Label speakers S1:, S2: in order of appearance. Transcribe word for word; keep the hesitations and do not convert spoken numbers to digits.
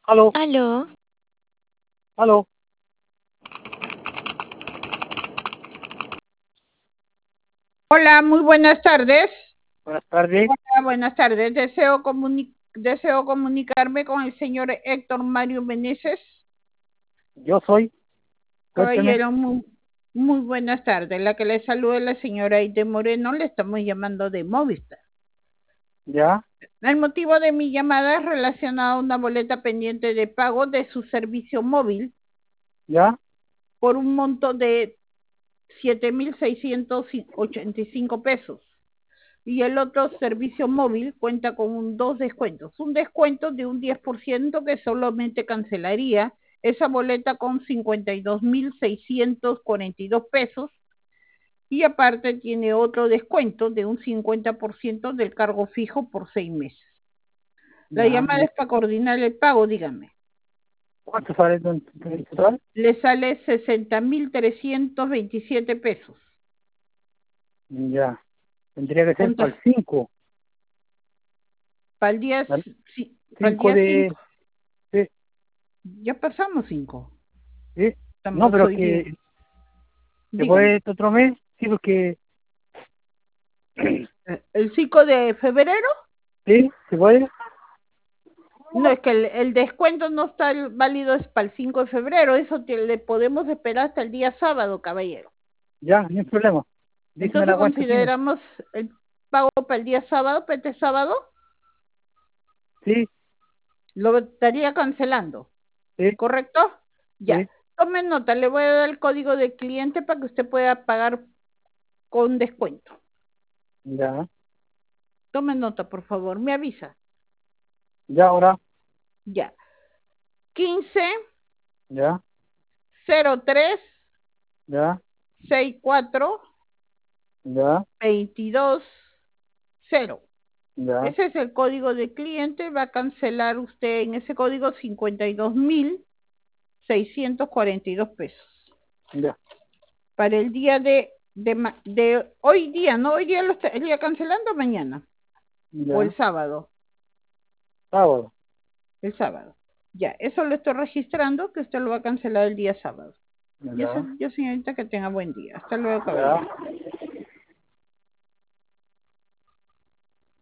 S1: Aló,
S2: Aló,
S1: aló,
S3: Hola, muy buenas tardes.
S1: buenas tardes.
S3: Hola, buenas tardes. Deseo, comuni- deseo comunicarme con el señor Héctor Mario Meneses.
S1: Yo soy, cuénteme.
S3: Caballero, muy, muy buenas tardes. La que le saluda es la señora Aide Moreno. Le estamos llamando de Movistar.
S1: Ya,
S3: El motivo de mi llamada es relacionado a una boleta pendiente de pago de su servicio móvil
S1: ya,
S3: por un monto de siete mil seiscientos ochenta y cinco pesos. Y el otro servicio móvil cuenta con un, dos descuentos. Un descuento de un diez por ciento que solamente cancelaría esa boleta con cincuenta y dos mil seiscientos cuarenta y dos pesos y aparte tiene otro descuento de un cincuenta por ciento del cargo fijo por seis meses. La
S1: ya.
S3: llamada
S1: ¿Y
S3: es para coordinar el pago, dígame.
S1: cuánto sale en en total?
S3: Le sale sesenta mil trescientos veintisiete pesos.
S1: Ya, tendría que ser para
S3: Contra,
S1: el cinco,
S3: para el día,
S1: ¿vale?
S3: sí, para el
S1: cinco
S3: día
S1: de,
S3: cinco.
S1: sí,
S3: Ya pasamos cinco.
S1: sí. No,
S3: Estamos
S1: pero
S3: hoy día.
S1: que se puede
S3: Dígame.
S1: este otro mes, sí, porque,
S3: Eh, ¿El cinco de febrero?
S1: sí, se puede.
S3: No, es que el, el descuento no está el- válido es para el cinco de febrero, eso te- le podemos esperar hasta el día sábado, caballero.
S1: Ya, ni un problema. Dígame
S3: Entonces
S1: la cuenta aquí.
S3: consideramos el pago para el día sábado, para este sábado,
S1: Sí,
S3: lo estaría cancelando,
S1: sí,
S3: ¿correcto? Ya.
S1: sí,
S3: Tome nota, le voy a dar el código de cliente para que usted pueda pagar con descuento.
S1: ya,
S3: Tome nota, por favor, me avisa.
S1: ya ahora,
S3: Ya. quince
S1: ya,
S3: cero tres
S1: ya,
S3: sesenta y cuatro
S1: ya,
S3: veintidós cero.
S1: ya,
S3: Ese es el código de cliente. Va a cancelar usted en ese código cincuenta y dos mil seiscientos cuarenta y dos pesos.
S1: ya,
S3: Para el día de, de, de hoy día, ¿no? Hoy día lo estaría cancelando mañana. O el
S1: ya,
S3: sábado.
S1: sábado.
S3: El sábado. Ya, eso lo estoy registrando, que usted lo va a cancelar el día sábado. Yo,
S1: Ya,
S3: sé, yo señorita, que tenga buen día. Hasta luego, caballero.
S1: ya.